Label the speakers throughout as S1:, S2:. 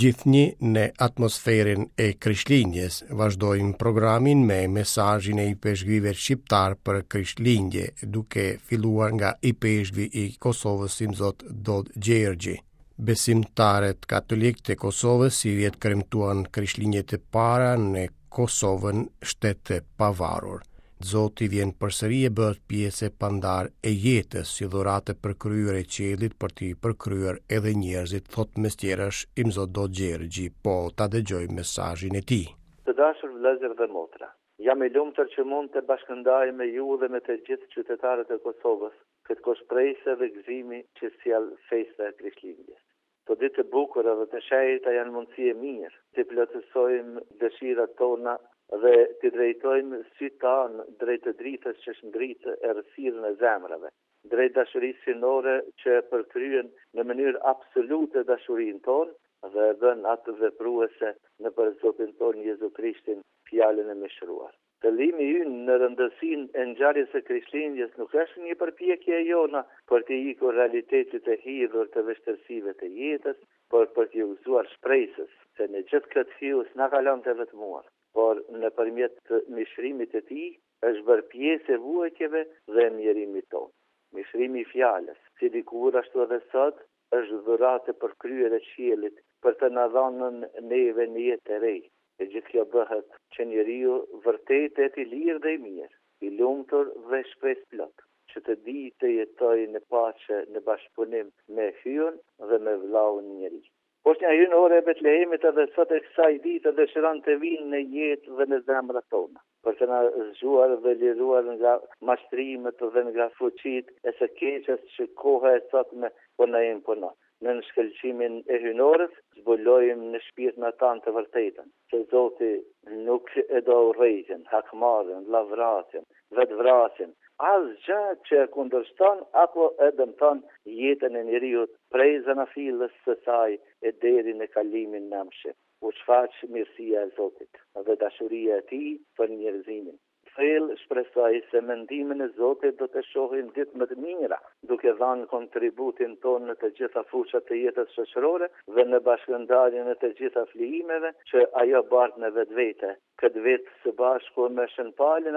S1: Gjithnjë në atmosferën e Krishtlindjes, vazhdojmë programin me mesazhin e i peshqvive shqiptar për Krishtlindje, duke filluar nga i peshqvi i Kosovës si Zot Dod Gjergji. Besimtarët katolik të Kosovës si vjetë kremtuan Krishtlindjet e para në Kosovën, shtetë të pavarur. Zoti vjen përsëri e bëhet pjesë e pandar e jetës, si dhuratë për kryer e qiellit për t'i përkryer edhe njerëzit, thot mes tjerash i Zot Dod Gjergji, po ta dëgjojmë mesazhin e tij.
S2: Të dashur vëllezër dhe motra, jam i lumtur që mund të bashkëndaj me ju dhe me të gjithë qytetarët e Kosovës këtë koshprejse dhe gëzimi që sjell festa e Krishtlindjes. Të ditë të bukura dhe të shenjta janë mundësi e mirë të plotësojmë dëshirat tona dhe të drejtojmë sytë tanë drejt të dritës që shndritë errësirën e zemrave, drejt dashurisë sinore që përkryen në mënyrë absolute dashurinë tonë dhe bën atë vepruese në për Zotin tonë Jezu Krishtin, fjalën e mëshiruar. Qëllimi ynë në rëndësinë e ngjarjes së Krishtlindjes nuk është një përpjekje e jona për të ikur realitetit e hidhur të vështirësive të jetës, por për t'i udhëzuar shpresës se në gjithë këtë hyrje s'na kalon të vetmuar, por nëpërmjet mishrimit të tij është bërë pjesë e vuajtjeve dhe mjerimit tonë. Mishrimi i fjalës, si dikur ashtu edhe sot, është dhuratë për kryer e qiellit për të na dhënën neve në jetë të re. E gjithë kjo bëhet që njeriu vërtet e i lirë dhe i mirë, i lumtur dhe shpresë plot, që të di të jetojë në paqe në bashkëpunim me hyun dhe me vllaun njeri. Poshtja hynore e Betlehemit edhe sot e kësaj dite dëshiron të vinë në jetë dhe në zemrat tona, për të na zgjuar dhe liruar nga mashtrimet dhe nga fuqitë e së keqes që koha e sotme po na imponon. Në shkëlqimin e hynores, zbulojmë në shpirtin tanë të vërtetën, që Zoti nuk e do urrëtin, hakmarrjen, lavratin, vetvrasjen, asgjë që e kundërshton apo e dëmton jetën e njeriu prej zanafillës së saj e deri në kalimin nëmshëm. U shfaq mirësia e Zotit dhe dashuria e tij për njerëzimin. Thellë shpresoj se mendimin e Zotit do të shohim ditë më të mira, duke dhënë kontributin tonë në të gjitha fushat të jetës shoqërore dhe në bashkëndarjen e të gjitha flijimeve që ajo bart në vetvete. Këtë vetë së bashku me Shën Palin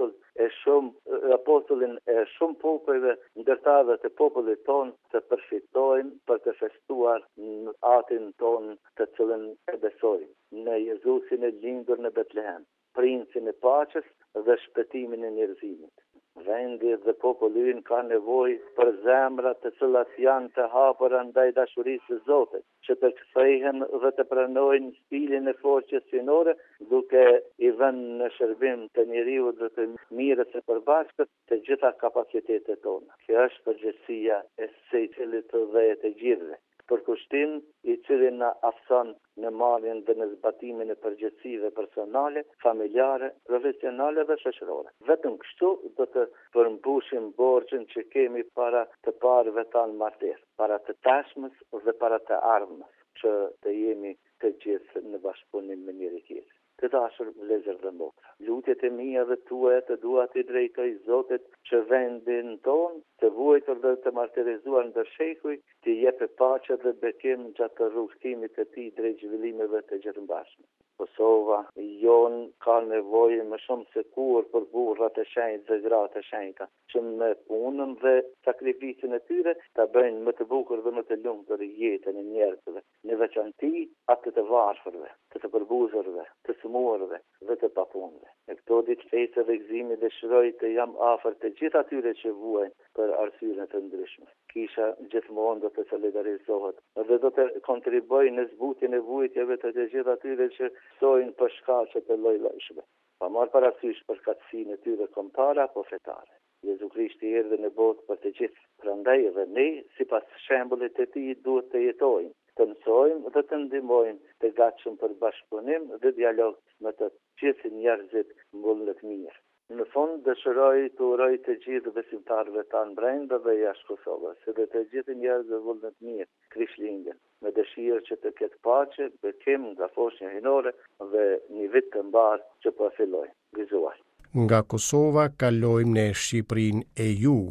S2: apostullin e shumë popujve, ndërtarëve të popullit tonë, të përfitojnë për të festuar në atin tonë të cilën e besojnë, në Jezusin e lindur në Betlehem, princin e paqes dhe shpëtimin e njerëzimit. Vendi dhe populli ynë ka nevojë për zemra të cilat janë të hapura ndaj dashurisë së Zotit, që të kthehen dhe të pranojnë stilin e forcës sinore, duke i vënë në shërbim të njeriu dhe të mirës së përbashkët të gjitha kapacitetet tona. Kjo është përgjegjësia e secillit dhe e të gjithëve, për kushtim i cili na afson në marrjen dhe në zbatimin e përgjegjësive personale, familjare, profesionale dhe shoqërore. Vetëm kështu do të përmbushim borxhin që kemi para të parëve tanë martesë, para të tashmës dhe para të ardhmës, që të jemi të gjithë në bashkëpunim me njëri tjetrin. Të dashur vëllezër dhe motra, lutjet e mia dhe tuaja të dua t'i drejtoj Zotit që vendin tonë të vuajtur dhe të martirizuar ndër shekuj t'i jepë paqe dhe bekim gjatë rrugëtimit të tij drejt zhvillimeve të gjithëmbashme. Kosova jon ka nevojë më shumë se kur për burrat e shenjtë dhe gratë e shenjta, që me punën dhe sakrificën e tyre ta bëjnë më të bukur dhe më të lumtur jetën e njerëzve, në veçanti atë të varfërve, të përbuzurve, të sëmurëve dhe të papunëve. Në këto ditë festë dhe gëzimi dëshiroj të jam afër të gjithë atyre që vuajnë për arsye të ndryshme. Kisha gjithmonë do të solidarizohet dhe do të kontribuojë në zbutjen e vuajtjeve të gjithë atyre që sojnë për shkaqe të lloj-llojshme, pa marrë parasysh përkatësinë e tyre kombëtare apo fetare. Jezu Krishti erdhi në botë për të gjithë, prandaj edhe ne, sipas shembullit të tij, duhet të jetojmë, të mësojmë dhe të ndihmojmë të gatshëm për bashkëpunim dhe dialog me të gjithë njerëzit mbyllën të mirë. Në fund dëshiroj të uroj të gjithë besimtarëve tanë brenda dhe jashtë Kosovës, dhe të gjithë njerëzve vullnet mirë Krishtlindjen, me dëshirë që të ketë paqe, bekim nga foshnja hynore dhe një vit të mbar që po filloi. Gëzuar.
S1: Nga Kosova kalojmë në Shqipërinë e Jugut.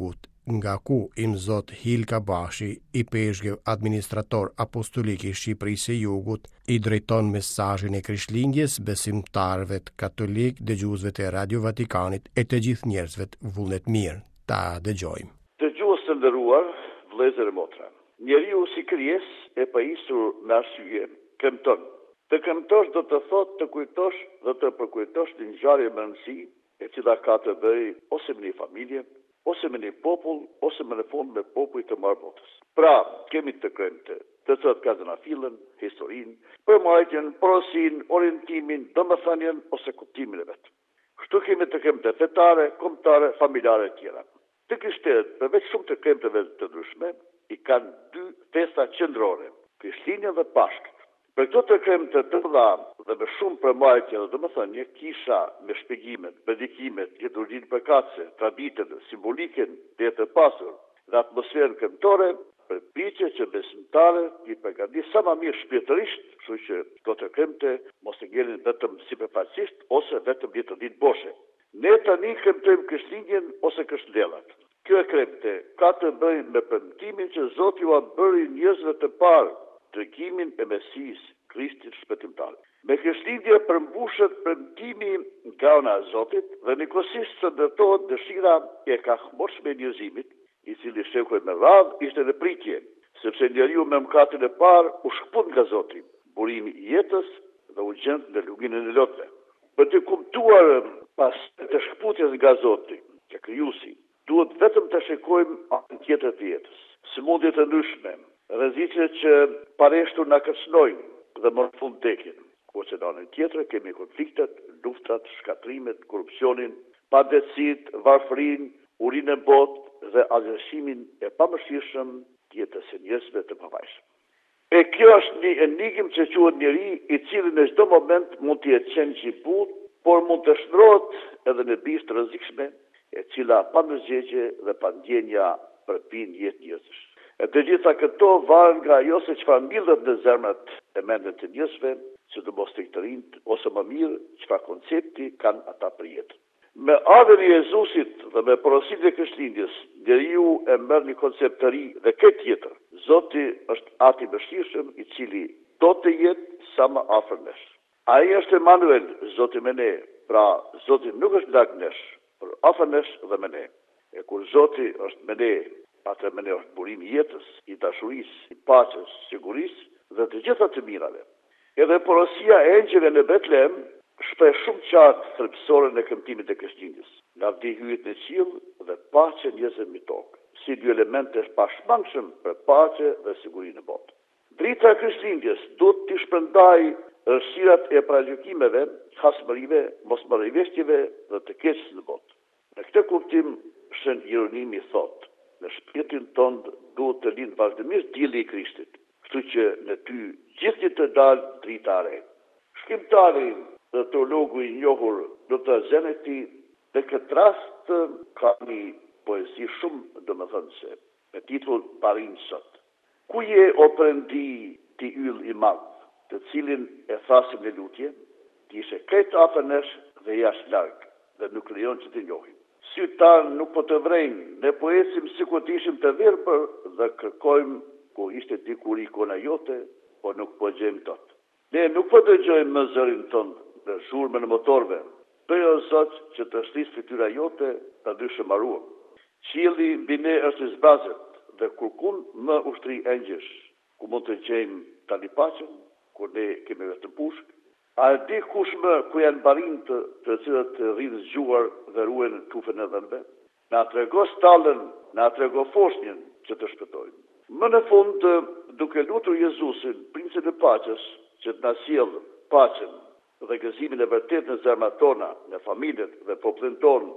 S1: nga ku im zot Hilka Bashi, i peshgëv administrator apostolik i Shqipërisë së Jugut, i drejton mesazhin e Krishtlindjes besimtarëve katolik, dëgjuesve të Radio Vatikanit e të gjithë njerëzve të vullnet mirë. Ta dëgjojmë.
S3: Dëgjues të nderuar, vëllezër e motra. Njeriu si krijesë e pajisur me arsye kremton. Të kremtosh do të thotë të kujtosh dhe të përkujtosh një ngjarje me rëndësi e cila ka të bëjë ose me një familje, ose me një popull, ose me në fund me popull të marrë botës. Pra, kemi të kremte, të cilat kazanafillën, historinë, përmbajtjen, porosin, orientimin, domethënien ose kuptimin e vet. Kështu kemi të kremte fetare, kombëtare, familjare e tjera. Të krishterët, përveç shumë të kremteve të ndryshme, i kanë dy festa qendrore, Krishtlindjen dhe Pashkët. Për këto të kremte të mëdha dhe me shumë përmbajtje dhe domethënie kisha me shpjegimet, predikimet, liturgjinë përkatëse, traditën, simbolikën dhe të pasur dhe atmosferën kremtore, përpiqet që besimtarët i përgatin sa më mirë shpirtërisht, kështu që këto të kremte mos të ngjelin vetëm sipërfaqësisht ose vetëm një të ditë boshe. Ne tani kremtojmë Krishtlindjen ose Krishtlindjellat. Kjo e kremte ka të bëjë me premtimin që Zoti u bëri njerëzve të parë tërkimin e Mesisë, Krishtit shpëtimtar. Me Krishtlindje përmbushet premtimi nga ana e Zotit dhe nikosisht së ndërtohet dëshira e kahmorshme e njerëzimit, i cili shekuj me radhë ishte në pritje, sepse njeriu me mëkatin e parë u shkput nga Zoti, burimi i jetës dhe u gjend në luginën e lotëve. Për të kuptuar pas të shkputjes nga Zoti, që krijuesi, duhet vetëm të shikojmë anën tjetër të jetës. Sëmundje të ndryshme, rreziqet që pareshtur na kërcënojnë dhe më në fund tekin. Kurse në anën tjetër kemi konfliktet, luftrat, shkatrimet, korrupsionin, padrejtësitë, varfërinë, urinë e botë dhe agjersimin e pamëshirshëm të jetës së njerëzve të pavajshëm. E kjo është një enigmë që quhet njeri, i cili në çdo moment mund të jetë qenë gjibut, por mund të shndrohet edhe në bizë të rrezikshme, e cila pa ndërgjegje dhe pa ndjenja përpin jetë njerëzish. E të gjitha këto varen nga ajo se çfarë mbyllet në zemrat e mendet të njerëzve, sidomos tek të rinjt, ose më mirë çfarë koncepti kanë ata për jetën. Me ardhen e Jezusit dhe me porositë e Krishtlindjes, njeriu e merr një koncept të ri dhe këtë tjetër. Zoti është ati i mëshirshëm i cili do të jetë sa më afër nesh. Ai është Emanuel, Zoti me ne. Pra, Zoti nuk është larg nesh, por afër nesh dhe me ne. E kur Zoti është me ne, atëherë me ne është burimi i jetës, i dashurisë, i paqes, sigurisë dhe të gjitha të mirave. Edhe porosia e engjëve në Betlehem shpreh shumë qartë thelbësorën e kremtimit të Krishtlindjes. Nga vdi hyjet në qiell dhe paqe njerëzve mbi tokë, si dy elemente pashmangshëm për paqe dhe siguri në botë. Drita e Krishtlindjes duhet të shpërndajë rrshirat e paragjykimeve, hasmërive, mosmarrëveshjeve dhe të keqes në botë. Në këtë kuptim, Shën Jeronimi thotë: në shpirtin tonë duhet të lindë vazhdimisht dielli i Krishtit, kështu që në ty gjithnjë të dalë drita e re. Shkrimtari dhe teologu i njohur Dr. Zeneti në këtë rast ka një poezi shumë domethënëse, me titull Barinë sot. Ku je o Perëndi ti yll i madh, të cilin e thasim në lutje, ti ishe krejt afër nesh dhe jashtë larg, dhe nuk lejon që të njohim. Sytë tanë nuk po të vrejnë, ne po ecim sikur të ishim të verbër dhe kërkojmë ku ishte dikur ikona jote, po nuk po gjejmë dot. Ne nuk po dëgjojmë më zërin tonë në zhurmën e motorëve. Bëjo Zot që të shtis fytyra jote ta dyshëmaruam. Qielli mbi ne është i zbrazët dhe kurkun më ushtri engjësh, ku mund të gjejmë tani paqen, kur ne kemi vetëm pushk. A e di kush më ku janë barinët të cilët rridhë zgjuar dhe ruhen në tufën e dhënve? Na trego stallën, na trego foshnjën që të shpëtojmë. Më në fund, duke lutur Jezusin, Princin e Paqes, që të na sjellë paqen dhe gëzimin e vërtet në zemrat tona, në familjet dhe popullin tonë,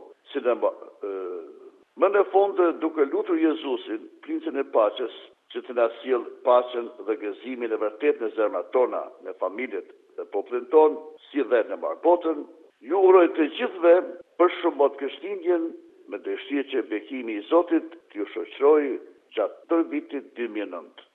S3: më në fund, duke lutur Jezusin, Princin e Paqes, që të na sjellë paqen dhe gëzimin e vërtet në zemrat tona, në familjet dhe popullin tonë, si dhe në marrbotën, ju uroj të gjithëve për shëmot Krishtlindjen, me dëshirë që bekimi i Zotit t'ju shoqërojë gjatë të vitit 2009.